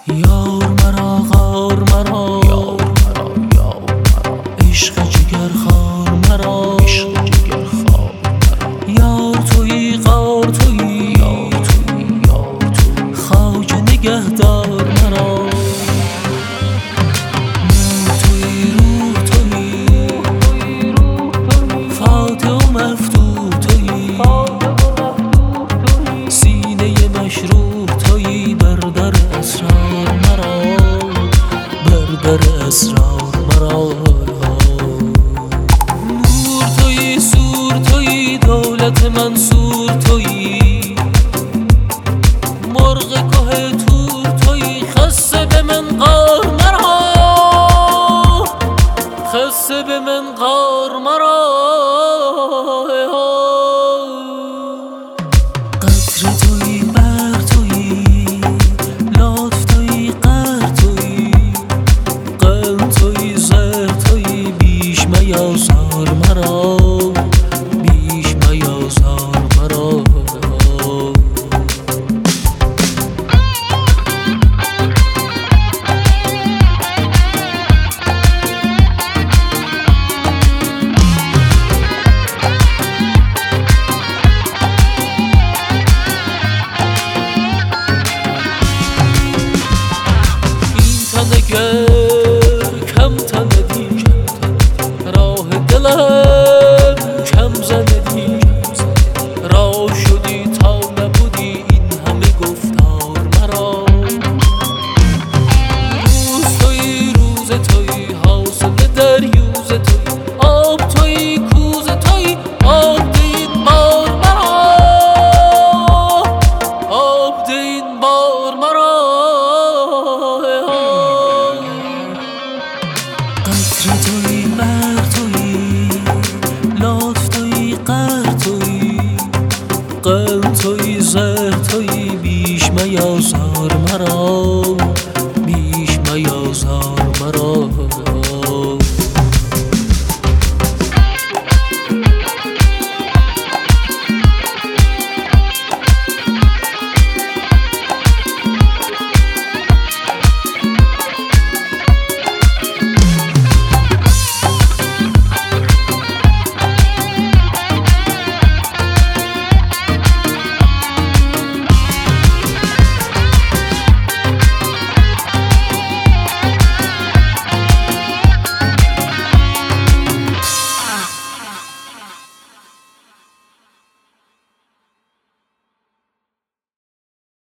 یار مرا غار مرا، عشق جگر خار مرا، یار تویی غار تویی، خواجه نگهدار مرا، نور تویی روح تویی، فاتح و مفتوح تویی، سینه مشروح تویی، بر در اسرار مرا، بر در اسرار مرا. نور تویی سور تویی، دولت منصور تویی، مرغ که تور تویی، خسته به من غار مرا، خسته به من غار مرا. قطره تویی بر تویی، لطف تویی قهر تویی، قلب تویی زهر تویی، بیش میازار مرا، بیش میازار مرا. اگر کم تندی، راه دلم کم زندی، راه شدی تا نبودی این همه گفتار مرا. روز تویی روز تویی، حاصل دریوز تویی، آب تویی کوز تویی، آب ده این بار مرا، آب ده این بار مرا. قطره تویی بر تویی، لطف تویی قهر تویی، قلب تویی زهر تویی، بیش میازار مرا،